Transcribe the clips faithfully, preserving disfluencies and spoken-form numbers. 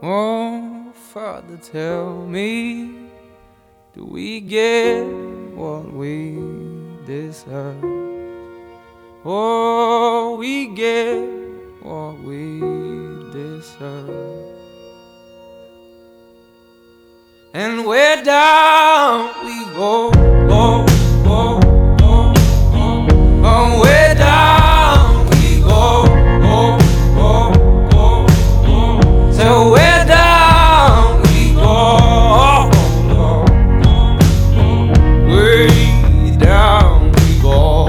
Oh, Father, tell me, do we get what we deserve? Oh, we get what we deserve. And where down we go, go, go, go, go. Oh, where down we go, go, go, go, go. So where down we go, go, go, go. Way down we go.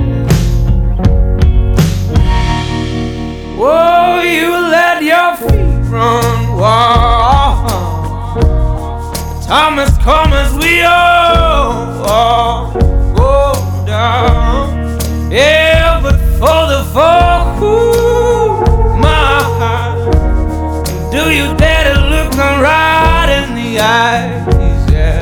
Oh, you let your feet run wild. Time has come as we all, all go down. Yeah, but for the fall, ooh, my heart, do you dare to look them right in the eyes? Yeah.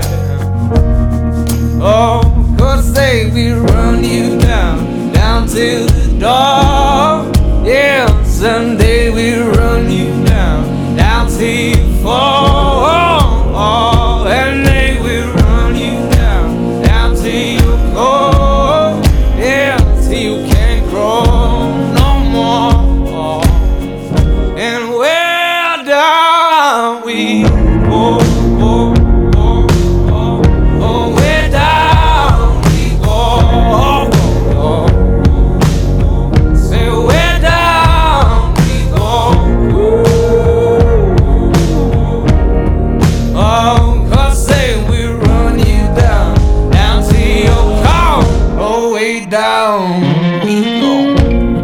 Oh, cause they will run you down, down to the dark. Yeah, someday we'll run you down, down till you fall. And they will run you down, down till you go. Yeah, till you can't grow no more. And where down we go, go, go, go. Oh, where down we go, go, go. Say where down we go. Oh, down we go.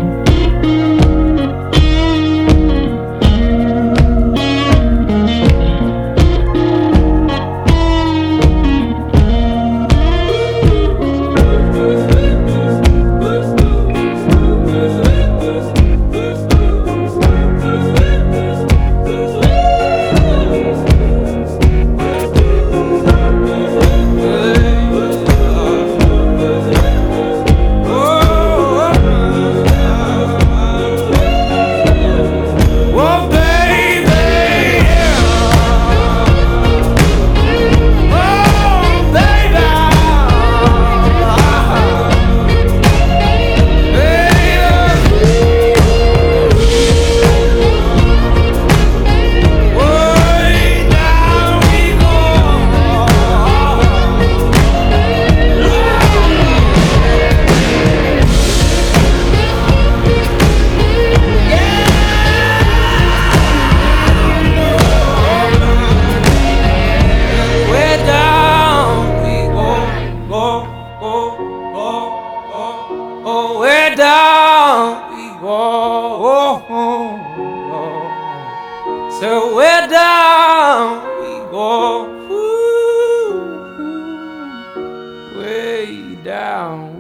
Oh, where down we go. So where down we go. Ooh, way down.